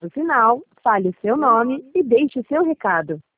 No final, fale o seu nome e deixe o seu recado.